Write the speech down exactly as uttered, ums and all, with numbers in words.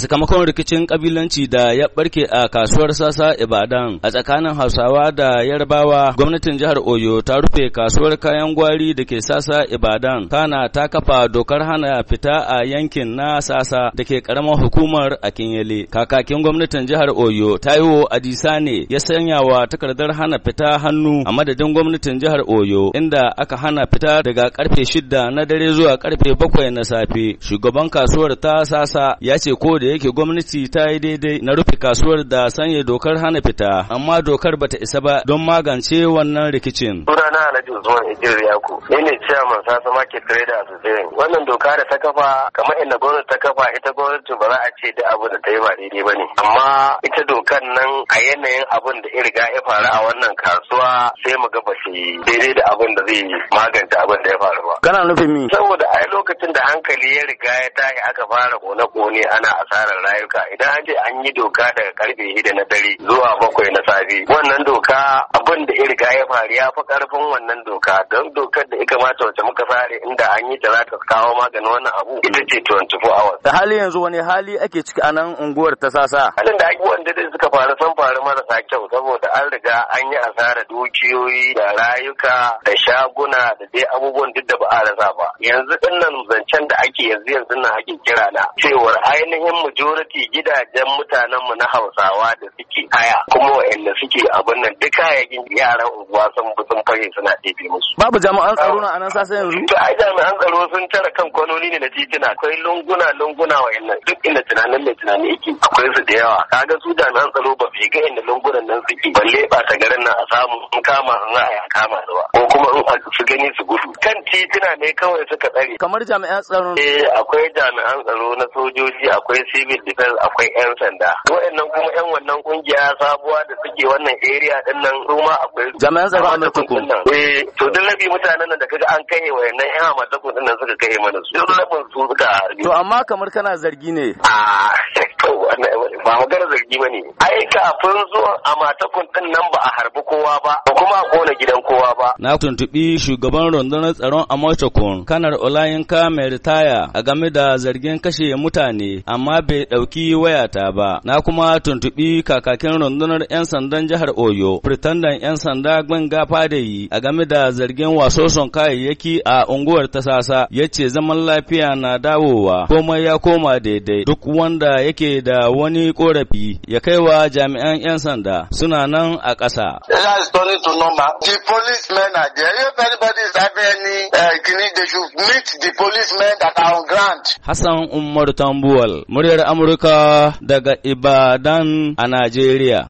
sakamakon rikicin kabilanci da ya barke a kasuwar Sasa Ibadan a tsakanin Hausawa da Yarbawa, gwamnatin jihar Oyo ta rufe kasuwar kayan gwari da ke Sasa Ibadan, kana ta kafa dokar hana fita a yankin na Sasa da ke karamar hukumar Akinyele. Kakakin gwamnatin jihar Oyo Taiwo Adisa ne ya sanya wa takardar hana fita hannu a madadin gwamnatin jihar Oyo, inda aka hana fita daga karfe shida na dare zuwa karfe bakwai na safe. Shugaban kasuwar ta Sasa ya ce ko da yake gwamnati ta yi daidai na rufe kasuwar da sanya dokar hana fita, amma dokar bata isa ba don magance wannan rikicin. Sunana Alhaji Usman Idris Yaku, ni ne chairman Sasa Market Trader Association. Wannan doka da ta kafa kamar inda gwamnati ta kafa, ita gwamnati ba za a ce da abu da ta yi ba daidai ba ne. Amma ita dokan nan a yanayin abin da ya riga ya faru a wannan kasuwa sai mu ga ba shi daidai da abin da zai magance abin da ya faru ba. Kana nufin mi? Saboda a lokacin da hankali ya riga ya tashi aka fara kone-kone ana asarar rayuka, idan an ce an yi doka daga karfe shida na dare zuwa bakwai na safe, wannan doka abin da ya riga ya faru ya fi karfin wannan doka, don dokar da ya kamata wacce muka fare inda an yi ta za ta kawo maganin wannan abu ita ce twenty-four hours. Da hali yanzu wani hali ake ciki a nan unguwar ta Sasa? Halin da ake wanda dai suka faru sun faru marasa kyau, saboda an riga an yi asarar dukiyoyi da rayuka da shaguna da dai abubuwan duk da ba a rasa ba. Yanzu din nan zancen da ake yanzu yanzu nan ake kira na cewar ainihin majority gidajen mutanen mu na Hausawa da suke haya kuma wa'anda suke abin nan duk kayayyakin yaran unguwa sun bi sun fage suna ɗebe musu. Babu jami'an tsaro na anan Sasa yanzu? To ai jami'an tsaro sun tara kan kwanoni ne na titina, akwai lunguna lunguna wa'annan duk inda tunanin mai tunani yake akwai su da yawa. Kaga su jami'an tsaro ba su ga inda lungunan nan suke balle ba ta garin nan a samu in kama in za a yi a kama su ba, ko kuma in su gani su gudu. Kan titina ne kawai suka tsare. Kamar jami'an tsaro? Eh akwai jami'an tsaro na sojoji, akwai civil defense, akwai 'yan sanda. Wa'annan kuma 'yan wannan kungiya sabuwa da suke wannan area din nan su ma akwai jami'an tsaro a Maiduguri. Eh to duk labi mutanen nan da kaga an kai wa'annan 'yan Maiduguri din nan suka kai mana su. Duk labin su suka harbi. To amma kamar kana zargi ne? Ah ba maganar zargi ba ne. Ai kafin zuwan a matakun din nan ba a harbi kowa ba, ba kuma a kona gidan kowa ba. Na tuntuɓi shugaban rundunar tsaron a Maiduguri, Kanar Olayinka mai ritaya, a game da zargin kashe mutane, amma bai ɗauki wayata ba. Na kuma tuntuɓi kakakin rundunar 'yan sandan jihar Oyo, Firtandan 'yan sanda Gbenga Fadayi, a game da zargin wasoson kayayyaki a unguwar ta Sasa, ya ce zaman lafiya na dawowa, komai ya koma daidai. Duk wanda yake da wani korafi ya kai wa jami'an 'yan sanda, suna nan a ƙasa. The policemen are there. If anybody is having any uh, clinic, they should meet the policemen that are on ground. Hassan Umar Tambuwal, muryar Amurka daga Ibadan a Najeriya.